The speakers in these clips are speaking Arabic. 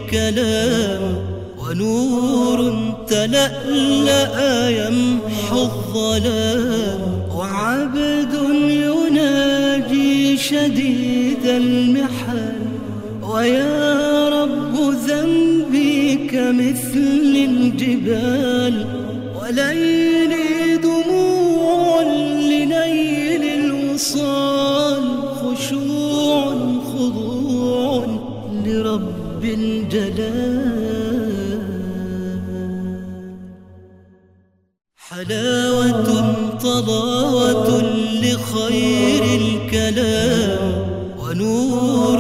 الكلام، ونور تلألأ يمحو الظلام، وعبد يناجي شديد المحن، ويا رب ذنبي كمثل الجبال، وليلي دموع لنيل الوصال، خشوع خضوع لرب الجلال. حلاوة طلاوة لخير الكلام، ونور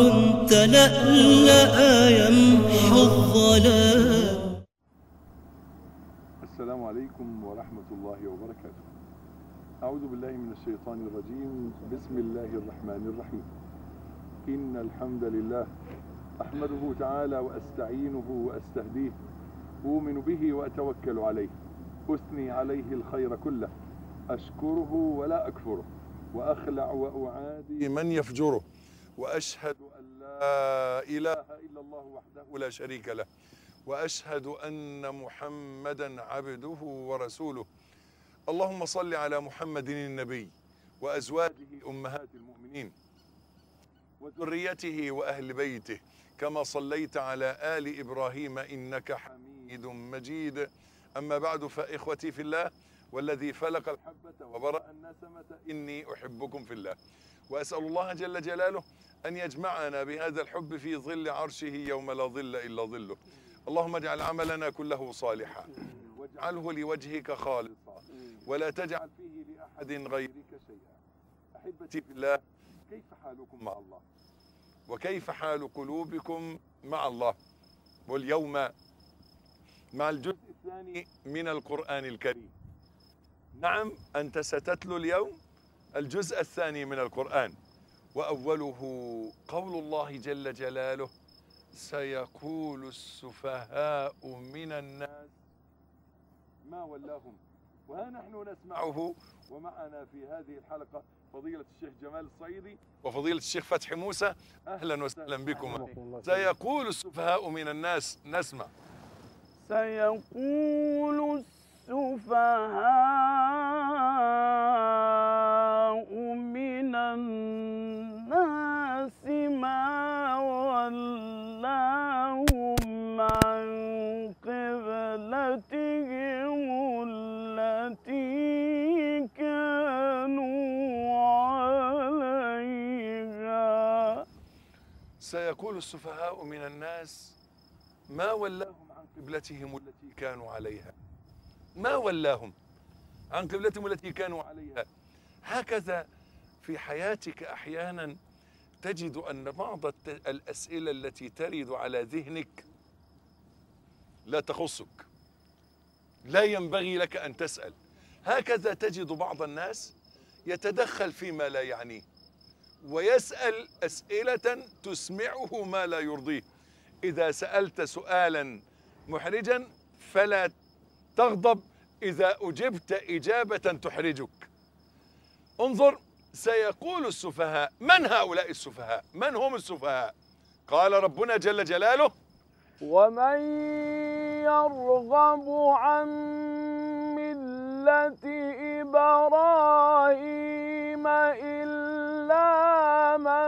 تلألأ يمحو الظلام. السلام عليكم ورحمة الله وبركاته. أعوذ بالله من الشيطان الرجيم. بسم الله الرحمن الرحيم. إن الحمد لله أحمده تعالى وأستعينه وأستهديه، أؤمن به وأتوكل عليه، أثني عليه الخير كله، أشكره ولا أكفره، وأخلع وأعادي من يفجره، وأشهد أن لا إله إلا الله وحده لا شريك له، وأشهد أن محمدا عبده ورسوله. اللهم صل على محمد النبي وأزواجه أمهات المؤمنين وذريته وأهل بيته، كما صليت على آل إبراهيم إنك حميد مجيد. أما بعد، فإخوتي في الله، والذي فلق الحبة وبرأ النسمة، إني أحبكم في الله، وأسأل الله جل جلاله أن يجمعنا بهذا الحب في ظل عرشه يوم لا ظل إلا ظله. اللهم اجعل عملنا كله صالحا، واجعله لوجهك خالصا، ولا تجعل فيه لأحد غيرك شيئا. أحبتي في الله، كيف حالكم مع الله؟ وكيف حال قلوبكم مع الله؟ واليوم مع الجزء الثاني من القرآن الكريم. نعم، أنت ستتلو اليوم الجزء الثاني من القرآن، وأوله قول الله جل جلاله: سيقول السفهاء من الناس ما ولاهم. وها نحن نسمعه، ومعنا في هذه الحلقة فضيلة الشيخ جمال الصعيدي وفضيلة الشيخ فتحي موسى. أهلا وسهلا بكم. سيقول السفهاء من الناس. نسمع. سيقول السفهاء من الناس ما ولاهم عن قبلتهم التي كانوا عليها. سيقول السفهاء من الناس ما ولاهم عن قبلتهم التي كانوا عليها. ما ولاهم عن قبلتهم التي كانوا عليها. هكذا في حياتك أحيانا تجد أن بعض الأسئلة التي ترد على ذهنك لا تخصك، لا ينبغي لك أن تسأل. هكذا تجد بعض الناس يتدخل فيما لا يعنيه، ويسأل أسئلة تسمعه ما لا يرضيه. إذا سألت سؤالا محرجا فلا تغضب إذا أجبت إجابة تحرجك. انظر، سيقول السفهاء. من هؤلاء السفهاء؟ من هم السفهاء؟ قال ربنا جل جلاله: ومن يرغب عن ملة إبراهيم إلا من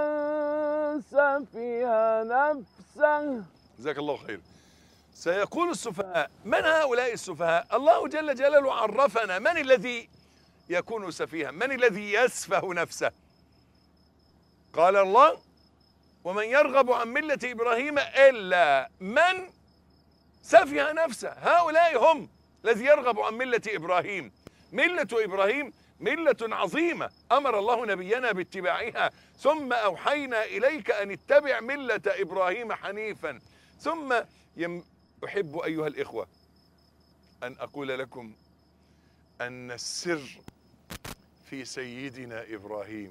سفه نفسه. جزاك الله خير. سيقول السفهاء. من هؤلاء السفهاء؟ الله جل جلاله عرفنا من الذي يكون سفيها، من الذي يسفه نفسه. قال الله: ومن يرغب عن ملة إبراهيم إلا من سفه نفسه. هؤلاء هم الذي يرغب عن ملة إبراهيم. ملة إبراهيم ملة عظيمة أمر الله نبينا باتباعها، ثم أوحينا إليك أن اتبع ملة إبراهيم حنيفا. ثم أحب أيها الإخوة أن أقول لكم أن السر في سيدنا إبراهيم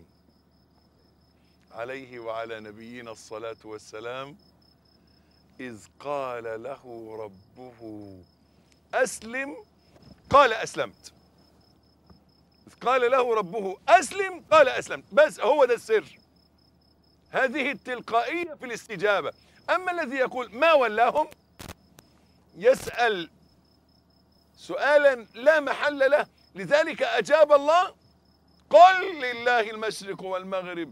عليه وعلى نبينا الصلاة والسلام، إذ قال له ربه أسلم قال أسلمت. إذ قال له ربه أسلم قال أسلمت. بس هو ده السر، هذه التلقائية في الاستجابة. أما الذي يقول ما ولاهم يسأل سؤالا لا محل له. لذلك أجاب الله قل لله المشرق والمغرب،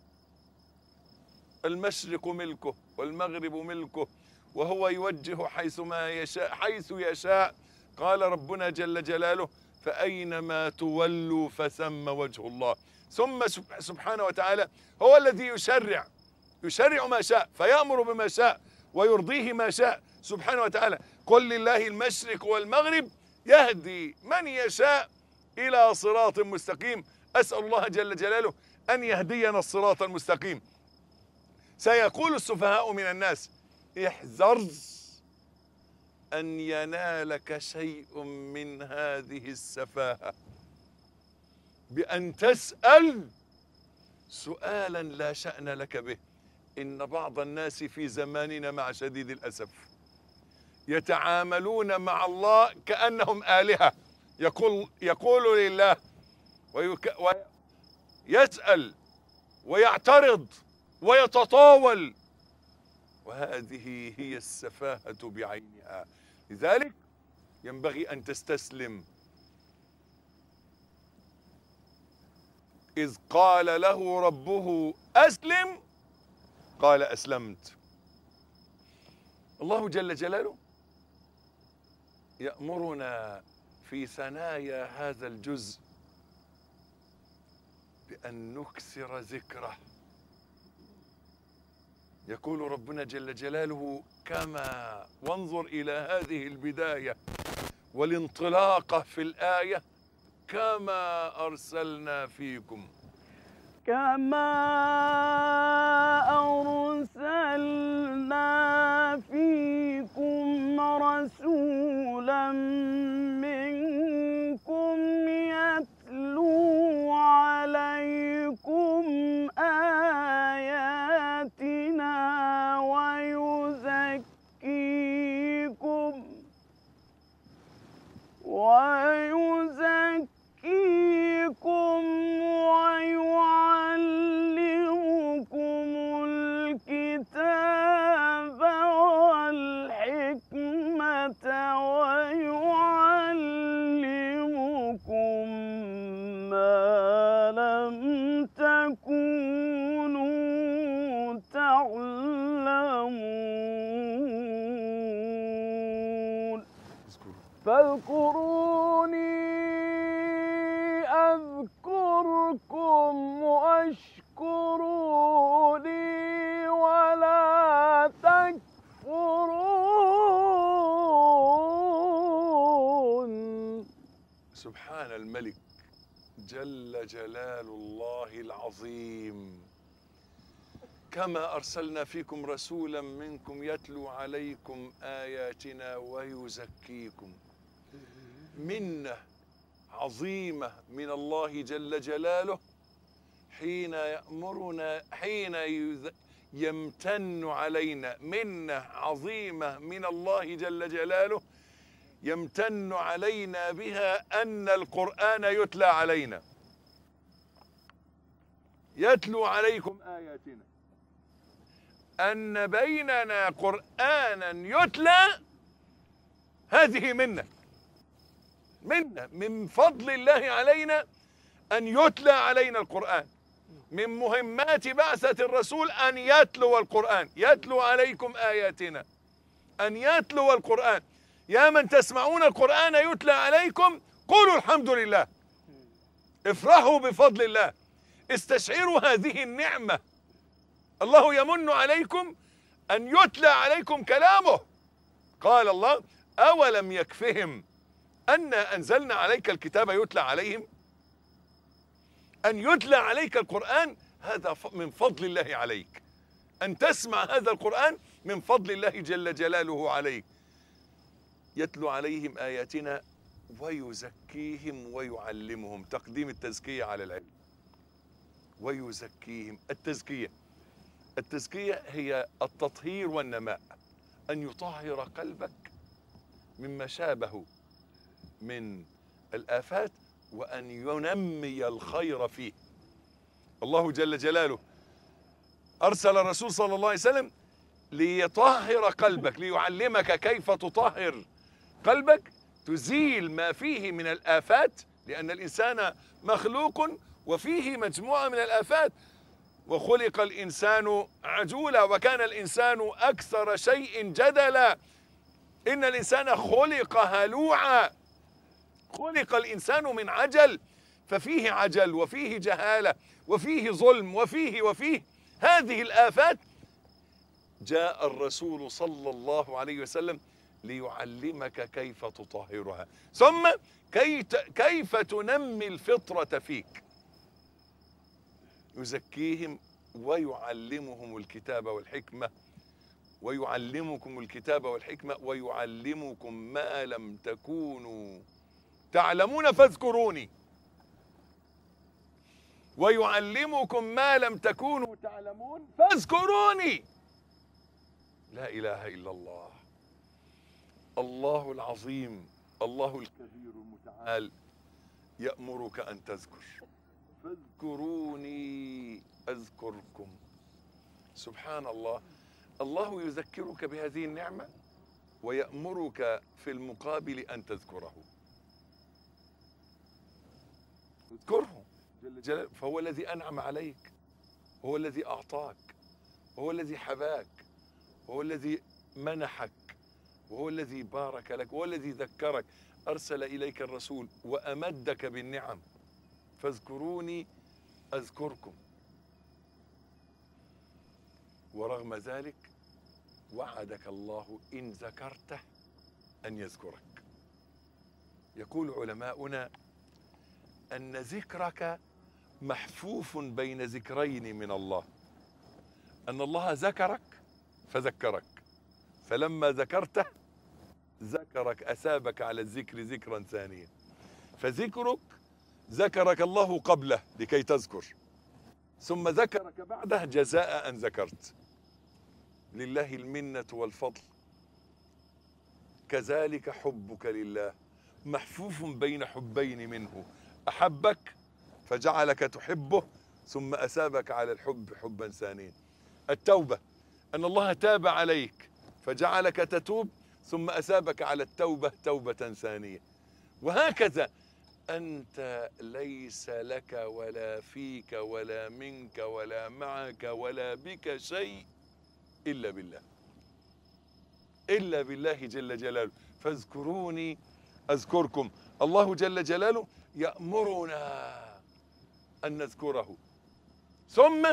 المشرق ملكه والمغرب ملكه وهو يوجه حيث يشاء. قال ربنا جل جلاله فأينما تولوا فثم وجه الله. ثم سبحانه وتعالى هو الذي يشرع ما شاء فيأمر بما شاء ويرضيه ما شاء سبحانه وتعالى. قل لله المشرق والمغرب يهدي من يشاء إلى صراط مستقيم. أسأل الله جل جلاله أن يهدينا الصراط المستقيم. سيقول السفهاء من الناس احذر أن ينالك شيء من هذه السفاهة بأن تسأل سؤالا لا شأن لك به. إن بعض الناس في زماننا مع شديد الأسف يتعاملون مع الله كأنهم آلهة، يقول لله ويسأل ويعترض ويتطاول، وهذه هي السفاهة بعينها. لذلك ينبغي أن تستسلم. إذ قال له ربه أسلم قال أسلمت. الله جل جلاله يأمرنا في ثنايا هذا الجزء بأن نكثر ذكره. يقول ربنا جل جلاله كما وانظر إلى هذه البداية والانطلاقة في الآية كما أرسلنا فيكم رسولا منكم يتلو عليكم آياتنا ويزكيكم ويعلمكم الكتاب والحكمة ويعلمكم ما لم تكونوا تعلمون. فاذكروني أذكركم واشكروا لي ولا تكفرون. سبحان الملك جل جلال الله العظيم. كما أرسلنا فيكم رسولا منكم يتلو عليكم آياتنا ويزكيكم. منة عظيمة من الله جل جلاله حين يأمرنا، حين يمتن علينا. منة عظيمة من الله جل جلاله يمتن علينا بها أن القرآن يتلى علينا. يتلو عليكم آياتنا، أن بيننا قرآنا يتلى، هذه منة من فضل الله علينا أن يتلى علينا القرآن. من مهمات بعثة الرسول أن يتلو القرآن. يتلو عليكم آياتنا، أن يتلو القرآن. يا من تسمعون القرآن يتلى عليكم قولوا الحمد لله، افرحوا بفضل الله، استشعروا هذه النعمة. الله يمن عليكم أن يتلى عليكم كلامه. قال الله أولم يكفهم أنا أنزلنا عليك الكتاب يتلى عليهم. أن يتلى عليك القرآن هذا من فضل الله عليك. أن تسمع هذا القرآن من فضل الله جل جلاله عليك. يتلو عليهم آياتنا ويزكيهم ويعلمهم. تقديم التزكية على العلم. ويزكيهم. التزكية هي التطهير والنماء، أن يطهر قلبك مما شابه من الآفات وأن ينمي الخير فيه. الله جل جلاله أرسل الرسول صلى الله عليه وسلم ليطهر قلبك، ليعلمك كيف تطهر قلبك، تزيل ما فيه من الآفات، لأن الإنسان مخلوق وفيه مجموعة من الآفات. وخلق الإنسان عجولا وكان الإنسان أكثر شيء جدلا. إن الإنسان خلق هلوعا، خلق الإنسان من عجل، ففيه عجل وفيه جهالة وفيه ظلم وفيه هذه الآفات. جاء الرسول صلى الله عليه وسلم ليعلمك كيف تطهرها، ثم كيف تنمي الفطرة فيك. يزكيهم ويعلمهم الكتاب والحكمة، ويعلمكم الكتاب والحكمة ويعلمكم ما لم تكونوا تعلمون فاذكروني، ويعلمكم ما لم تكونوا تعلمون فاذكروني. لا إله إلا الله، الله العظيم، الله الكبير المتعال يأمرك أن تذكر. فاذكروني أذكركم. سبحان الله، الله يذكرك بهذه النعمة ويأمرك في المقابل أن تذكره. اذكره جل جلاله، فهو الذي أنعم عليك، هو الذي أعطاك، هو الذي حباك، هو الذي منحك، وهو الذي بارك لك، وهو الذي ذكرك، أرسل إليك الرسول وأمدك بالنعم. فاذكروني أذكركم. ورغم ذلك وعدك الله إن ذكرته أن يذكرك. يقول علماؤنا أن ذكرك محفوف بين ذكرين من الله، أن الله ذكرك فذكرك، فلما ذكرته ذكرك، أثابك على الذكر ذكرا ثانيا. فذكرك ذكرك الله قبله لكي تذكر، ثم ذكرك بعده جزاء أن ذكرت. لله المنة والفضل. كذلك حبك لله محفوف بين حبين منه، أحبك فجعلك تحبه ثم أثابك على الحب حبا ثانيا. التوبة، أن الله تاب عليك فجعلك تتوب ثم أثابك على التوبة توبة ثانية. وهكذا أنت ليس لك ولا فيك ولا منك ولا معك ولا بك شيء إلا بالله، إلا بالله جل جلاله. فاذكروني أذكركم. الله جل جلاله يأمرنا أن نذكره، ثم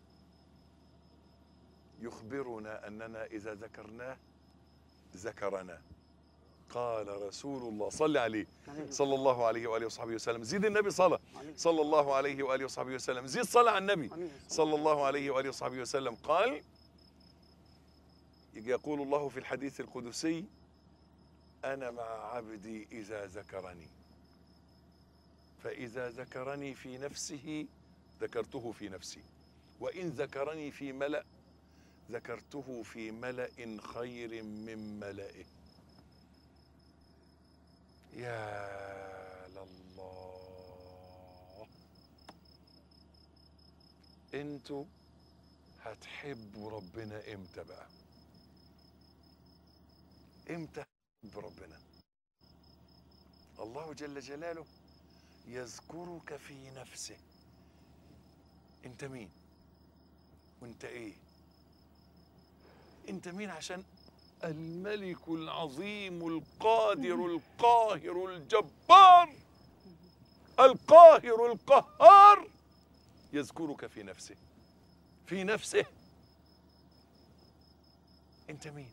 يخبرنا أننا إذا ذكرناه ذكرنا. قال رسول الله صلى عليه صلى الله عليه وآله وصحبه وسلم، زيد النبي صلى الله عليه وآله وصحبه وسلم، زيد صلى على النبي صلى الله عليه وآله وصحبه وسلم. قال، يقول الله في الحديث القدسي: أنا مع عبدي إذا ذكرني، فإذا ذكرني في نفسه ذكرته في نفسي، وإن ذكرني في ملأ ذكرته في ملأ خير من ملئه. يا لله، انتوا هتحبوا ربنا امتى بقى؟ امتى هتحب ربنا؟ الله جل جلاله يذكرك في نفسه. انت مين؟ وانت ايه؟ انت مين؟ عشان الملك العظيم القادر القاهر الجبار القاهر القهار يذكرك في نفسه. في نفسه انت مين؟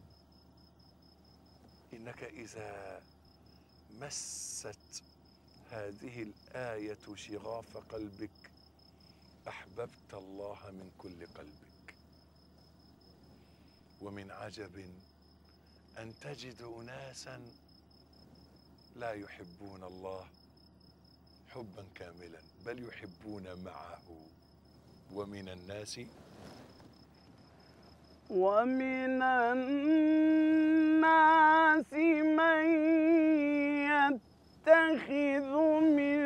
انك اذا مست هذه الآية شغاف قلبك أحببت الله من كل قلبك. ومن عجب أن تجد أناسا لا يحبون الله حبا كاملا بل يحبون معه. ومن الناس من يتخذ من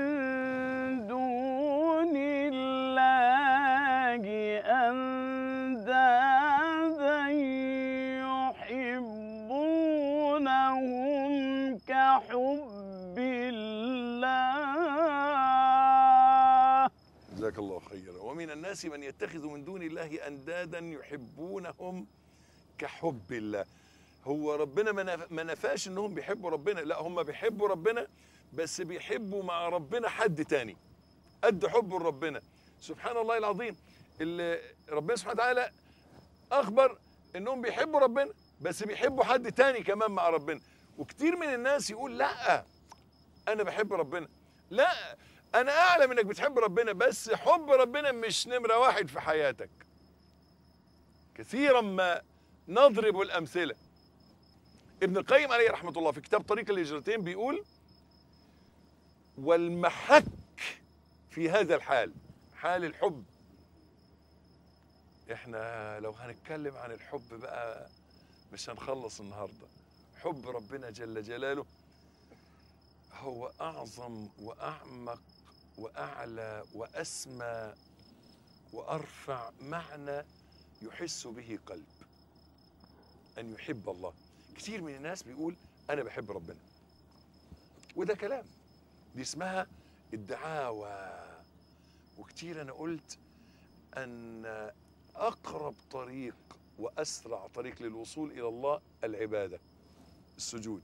دون الله أندادا يحبونهم كحب الله. جزاك الله خيرا. ومن الناس من يتخذ من دون الله أندادا يحبونهم كحب الله. هو ربنا ما نفاش انهم بيحبوا ربنا، لا هم بيحبوا ربنا بس بيحبوا مع ربنا حد تاني قد حبه لربنا. سبحان الله العظيم، اللي ربنا سبحانه وتعالى اخبر انهم بيحبوا ربنا بس بيحبوا حد تاني كمان مع ربنا. وكتير من الناس يقول لا انا بحب ربنا، لا انا اعلم انك بتحب ربنا بس حب ربنا مش نمرة واحد في حياتك. كثيرا ما نضرب الامثلة. ابن القيم عليه رحمة الله في كتاب طريق الهجرتين بيقول: والمحك في هذا الحال، حال الحب. احنا لو هنتكلم عن الحب بقى مش هنخلص النهاردة. حب ربنا جل جلاله هو أعظم وأعمق وأعلى وأسمى وأرفع معنى يحس به قلب، أن يحب الله. كتير من الناس بيقول أنا بحب ربنا، وده كلام، دي اسمها الدعاوى. وكتير أنا قلت أن أقرب طريق وأسرع طريق للوصول إلى الله العبادة، السجود.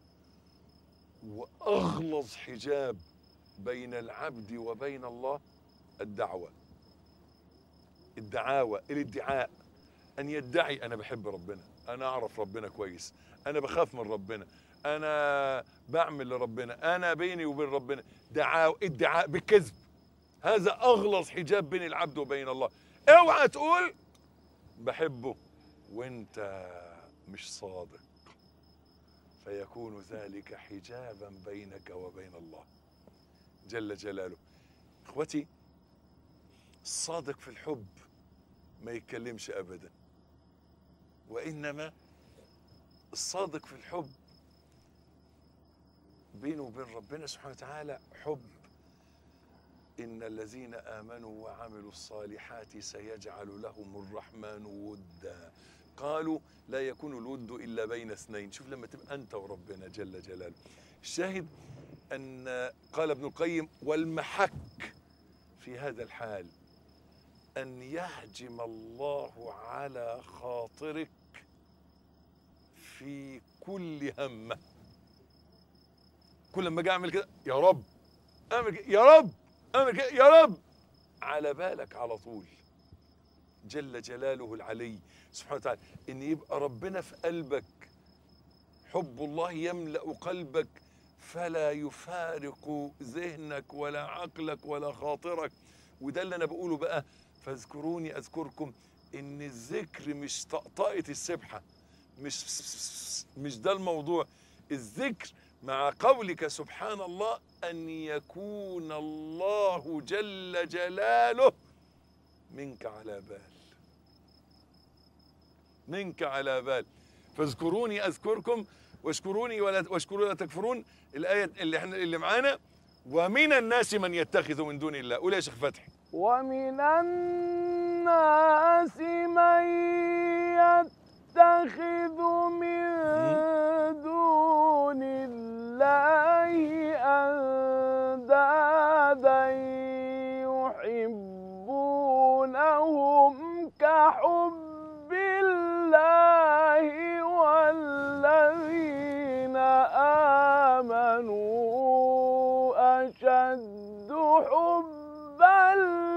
وأغلظ حجاب بين العبد وبين الله الدعوة، الدعاوى، الادعاء، أن يدعي أنا بحب ربنا، أنا أعرف ربنا كويس، أنا بخاف من ربنا، أنا بعمل لربنا، أنا بيني وبين ربنا. ادعاء بالكذب، هذا أغلظ حجاب بين العبد وبين الله. اوعى تقول بحبه وانت مش صادق، فيكون ذلك حجابا بينك وبين الله جل جلاله. اخوتي، الصادق في الحب ما يتكلمش ابدا، وانما الصادق في الحب بينه وبين ربنا سبحانه وتعالى حب. إن الذين آمنوا وعملوا الصالحات سيجعل لهم الرحمن ودا. قالوا لا يكون الود إلا بين اثنين. شوف لما تبقى أنت وربنا جل جلاله. الشاهد أن قال ابن القيم: والمحك في هذا الحال أن يهجم الله على خاطرك في كل همة. كل ما أجي أعمل كده يا رب، أعمل كده يا رب، أعمل كده يا رب، على بالك على طول جل جلاله العلي سبحانه وتعالى. إن يبقى ربنا في قلبك، حب الله يملأ قلبك فلا يفارق ذهنك ولا عقلك ولا خاطرك. وده اللي أنا بقوله بقى، فاذكروني أذكركم. إن الذكر مش طقطقة السبحة، مش ده الموضوع. الذكر مع قولك سبحان الله أن يكون الله جل جلاله منك على بال، منك على بال. فاذكروني أذكركم واشكروني واشكروا لا تكفرون. الآية اللي معانا: ومن الناس من يتخذ من دون الله. قول يا شيخ فتحي: ومن الناس من يتخذ من دون الله أندادا يحبونهم كحب الله والذين آمنوا أشد حبا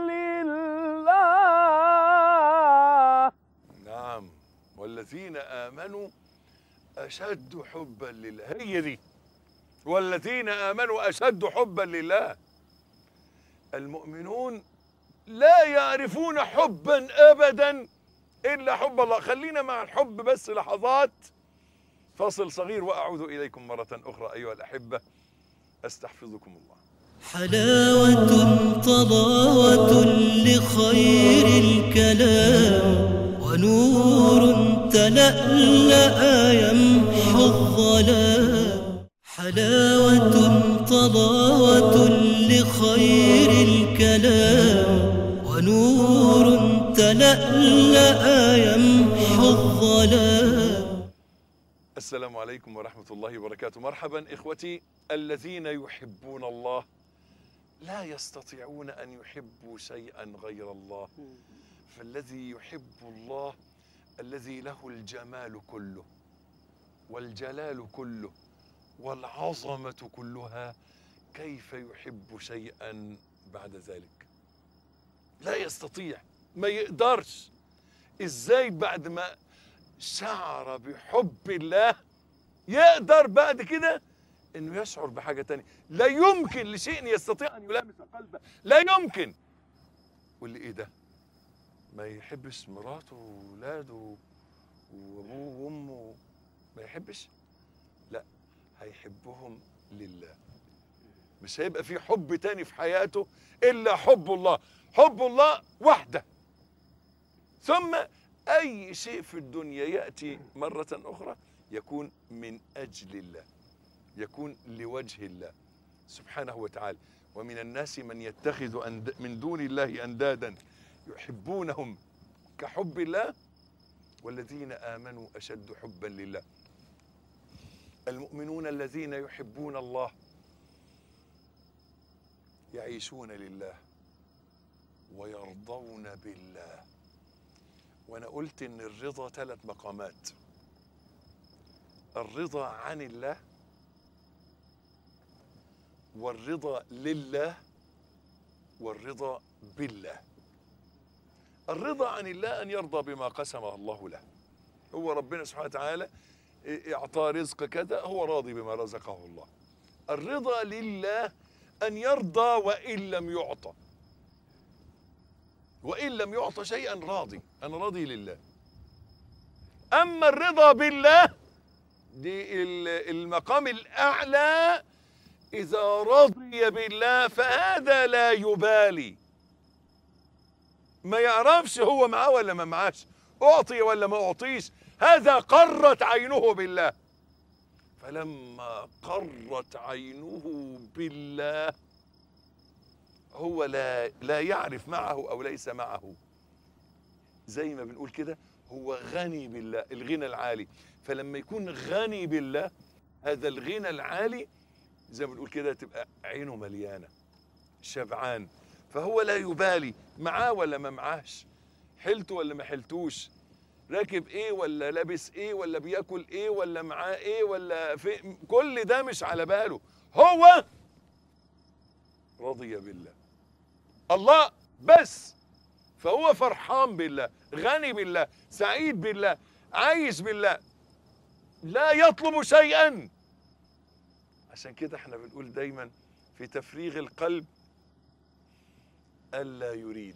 لله. نعم، والذين آمنوا أشد حبا لله. هي دي، والذين آمنوا أشد حبا لله. المؤمنون لا يعرفون حبا أبدا إلا حب الله. خلينا مع الحب بس لحظات. فاصل صغير وأعود إليكم مرة أخرى أيها الأحبة، أستحفظكم الله. حلاوة طلاوة لخير الكلام، ونور تلألأ يمحو الظلام. حلاوة طلاوة لخير الكلام، ونور تلألأ يمحو الظلام. السلام عليكم ورحمة الله وبركاته. مرحبا إخوتي الذين يحبون الله لا يستطيعون أن يحبوا شيئا غير الله. فالذي يحب الله الذي له الجمال كله والجلال كله والعظمة كلها، كيف يحب شيئا بعد ذلك؟ لا يستطيع، ما يقدرش. ازاي بعد ما شعر بحب الله يقدر بعد كده انه يشعر بحاجة تانية؟ لا يمكن لشيء يستطيع ان يلامس قلبه، لا يمكن. واللي ايه ده؟ ما يحبش مراته وولاده وابوه وامه؟ ما يحبش؟ لا، هيحبهم لله. مش هيبقى في حب تاني في حياته الا حب الله، حب الله وحده. ثم اي شيء في الدنيا ياتي مره اخرى يكون من اجل الله، يكون لوجه الله سبحانه وتعالى. ومن الناس من يتخذ من دون الله اندادا يحبونهم كحب الله والذين آمنوا أشد حبا لله. المؤمنون الذين يحبون الله يعيشون لله ويرضون بالله. وأنا قلت إن الرضا 3 مقامات: الرضا عن الله، والرضا لله، والرضا بالله. الرضا عن الله أن يرضى بما قسمه الله له. هو ربنا سبحانه وتعالى اعطى رزق كذا، هو راضي بما رزقه الله. الرضا لله أن يرضى وإن لم يعطى، وإن لم يعطى شيئا راضي، أنا راضي لله. أما الرضا بالله دي المقام الأعلى، إذا رضي بالله فهذا لا يبالي، ما يعرفش هو معاه ولا ما معاش، أعطي ولا ما أعطيش، هذا قرت عينه بالله. فلما قرت عينه بالله هو لا يعرف معه أو ليس معه. زي ما بنقول كده، هو غني بالله، الغنى العالي. فلما يكون غني بالله، هذا الغنى العالي زي ما بنقول كده تبقى عينه مليانة، شبعان. فهو لا يبالي معاه ولا ما معاش، حلته ولا ما حلتوش، راكب ايه ولا لابس ايه ولا بياكل ايه ولا معاه ايه ولا في، كل ده مش على باله. هو رضي بالله، الله بس. فهو فرحان بالله، غني بالله، سعيد بالله، عايش بالله، لا يطلب شيئا. عشان كده احنا بنقول دايما في تفريغ القلب: ألا يريد،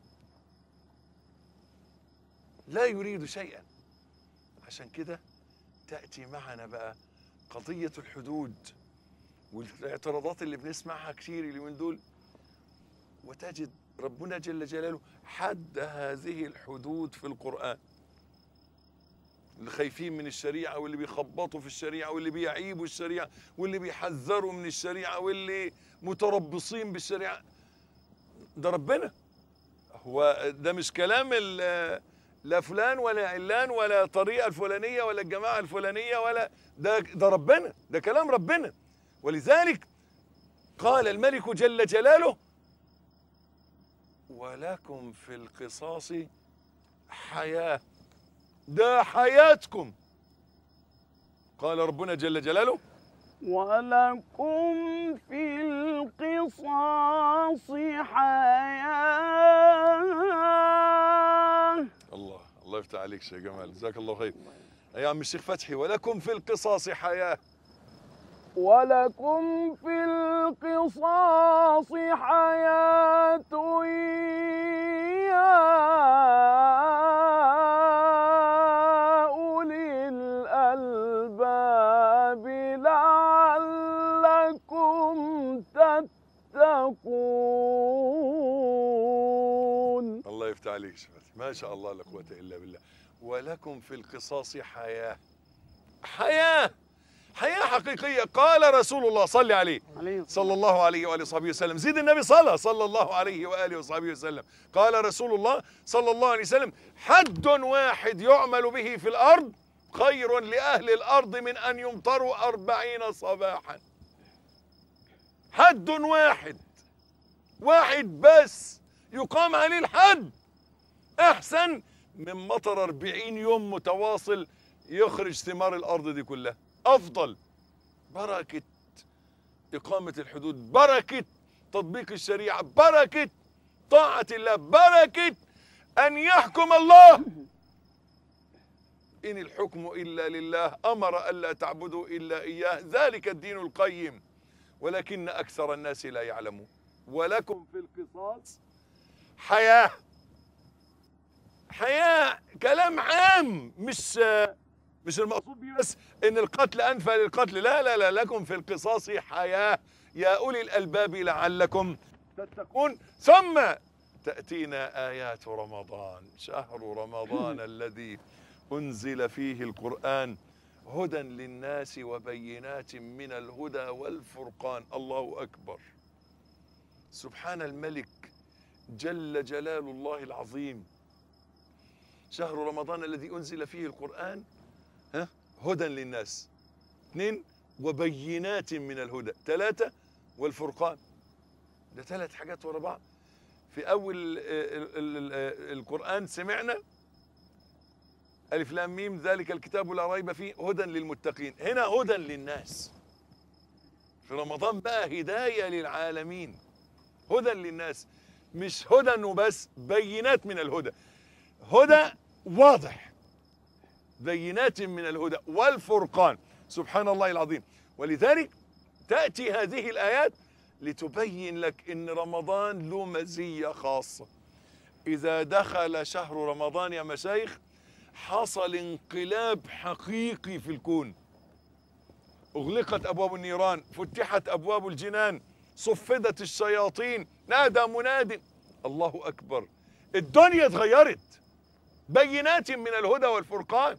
لا يريد شيئا. عشان كده تأتي معنا بقى قضية الحدود والاعتراضات اللي بنسمعها كتير اليومين دول، وتجد ربنا جل جلاله حد هذه الحدود في القرآن. اللي خايفين من الشريعة واللي بيخبطوا في الشريعة واللي بيعيبوا الشريعة واللي بيحذروا من الشريعة واللي متربصين بالشريعة، ده ربنا. هو ده مش كلام لا فلان ولا علان ولا طريقة الفلانية ولا الجماعة الفلانية ولا ده ربنا، ده كلام ربنا. ولذلك قال الملك جل جلاله: ولكم في القصاص حياة، ده حياتكم. قال ربنا جل جلاله: ولكم في القصاص حياة. الله يفتح عليك شيخ جمال، جزاك الله خير. يا عم الشيخ فتحي: ولكم في القصاص حياة. ولكم في القصاص حياة يا أولي الألباب لعلكم تتقون. الله يفتح عليك شيخ فتحي، ما شاء الله لا قوة إلا بالله. ولكم في القصاص حياة، حياة حقيقية. قال رسول الله صلى عليه صلى الله عليه وآله وصحبه وسلم، زيد النبي صلى الله عليه وآله وصحبه وسلم، قال رسول الله صلى الله عليه وسلم: حد واحد يعمل به في الأرض خير لأهل الأرض من أن يمطروا 40 صباحا. حد واحد بس يقام عليه الحد أحسن من مطر 40 يوم متواصل يخرج ثمار الأرض دي كلها. أفضل. بركة إقامة الحدود، بركة تطبيق الشريعة، بركة طاعة الله، بركة أن يحكم الله. إن الحكم إلا لله أمر ألا تعبدوا إلا إياه ذلك الدين القيم ولكن أكثر الناس لا يعلمون. ولكم في القصاص حياة. حياة كلام عام، مش المقصود به بس إن القتل أنفى للقتل، لا لا لا، لكم في القصاص حياة يا أولي الألباب لعلكم تتقون. ثم تأتينا آيات رمضان، شهر رمضان الذي أنزل فيه القرآن هدى للناس وبينات من الهدى والفرقان. الله أكبر. سبحان الملك جل جلال الله العظيم. شهر رمضان الذي أنزل فيه القرآن هدى للناس، 2 وبينات من الهدى، 3 والفرقان. ده 3 حاجات ورا بعض. في أول القرآن سمعنا ألف لام ميم ذلك الكتاب لا ريب فيه هدى للمتقين. هنا هدى للناس. في رمضان بقى هداية للعالمين، هدى للناس، مش هدى وبس، بينات من الهدى. هدى واضح، بينات من الهدى والفرقان. سبحان الله العظيم. ولذلك تأتي هذه الآيات لتبين لك إن رمضان له مزية خاصة. إذا دخل شهر رمضان يا مشايخ حصل انقلاب حقيقي في الكون. أغلقت أبواب النيران، فتحت أبواب الجنان، صفدت الشياطين، نادى مناد الله أكبر. الدنيا اتغيرت. بينات من الهدى والفرقان.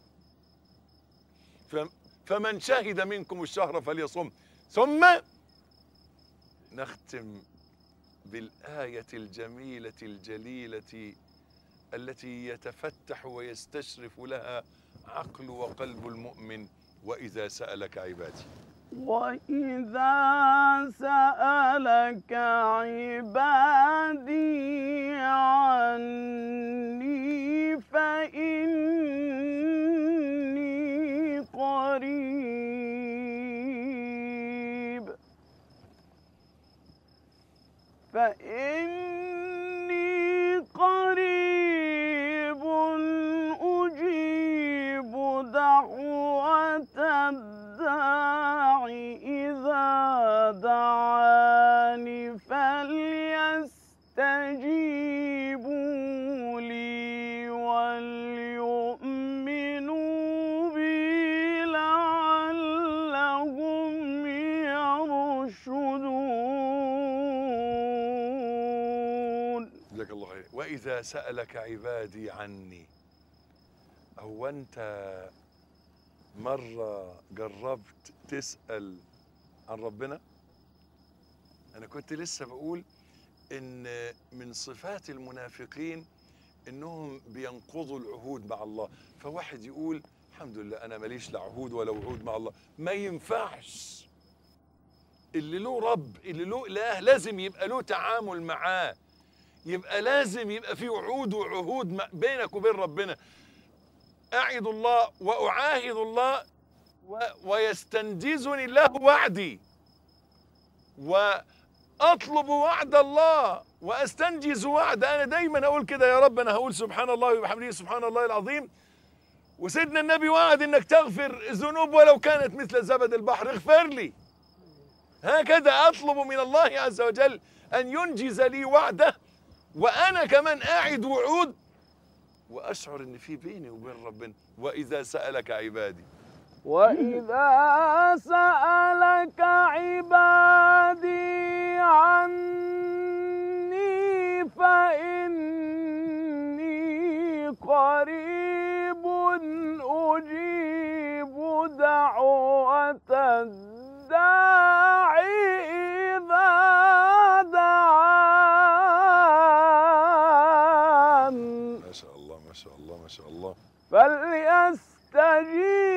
فمن شهد منكم الشهر فليصم. ثم نختم بالآية الجميلة الجليلة التي يتفتح ويستشرف لها عقل وقلب المؤمن. وإذا سألك عبادي، وإذا سألك عبادي عني فإني قريب أجيب دعوة الداع إذا دعاني فليستجيبوا لي وليؤمنوا بي لعلهم يرشدون. جزاك الله خير. وإذا سألك عبادي عني. هو أنت مرة جربت تسأل عن ربنا؟ أنا كنت لسه بقول إن من صفات المنافقين إنهم بينقضوا العهود مع الله. فواحد يقول الحمد لله أنا ماليش لا عهود ولا وعود مع الله. ما ينفعش. اللي له رب، اللي له إله، لازم يبقى له تعامل معاه، يبقى لازم يبقى في وعود وعهود بينك وبين ربنا. أعد الله وأعاهد الله ويستنجزني الله وعدي، وأطلب وعد الله وأستنجز وعد. أنا دايما أقول كده يا رب، أنا هقول سبحان الله وبحمده سبحان الله العظيم. وسيدنا النبي وعد إنك تغفر الذنوب ولو كانت مثل زبد البحر. اغفر لي. هكذا أطلب من الله عز وجل أن ينجز لي وعده، وأنا كمان أعد وعود وأشعر إن في بيني وبين ربنا. وإذا سألك عبادي، وإذا سألك عبادي عني فإني قريب أجيب دعوة الداع إذا دعان. ما شاء الله ما شاء الله ما شاء الله. فليستجيبوا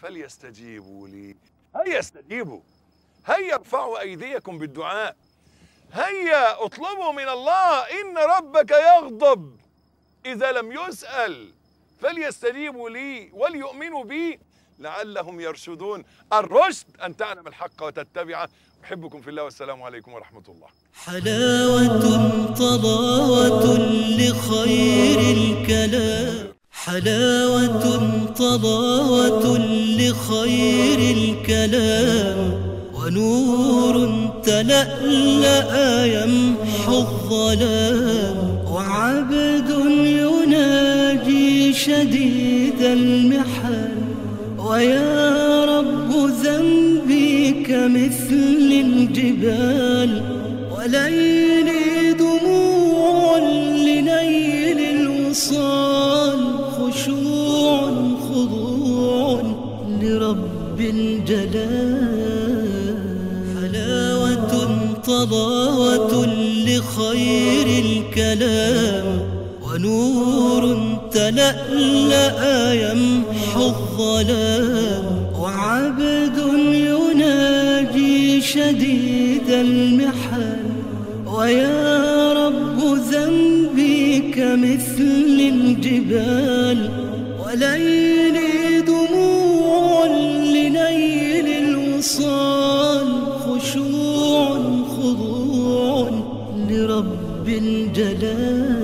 فليستجيبوا لي. هيا استجيبوا، هيا ارفعوا أيديكم بالدعاء، هيا اطلبوا من الله. إن ربك يغضب إذا لم يسأل. فليستجيبوا لي وليؤمنوا بي لعلهم يرشدون. الرشد أن تعلم الحق وتتبعه. أحبكم في الله والسلام عليكم ورحمة الله. حلاوة طلاوة لخير الكلام، حلاوة طلاوة لخير الكلام، ونور تلألأ يمحو الظلام، وعبد يناجي شديد المحن، ويا رب ذنبي كمثل الجبال، وليلي دموع لنيل الوصال، خشوع خضوع لرب الجلال. حلاوة طلاوة لخير الكلام، ونور تلألأ يمحو الظلام، وعبد يناجي شديد المحن، ويا رب ذنبي كمثل الجبال، وليلي دموع لنيل الوصال، خشوع خضوع لرب الجلال.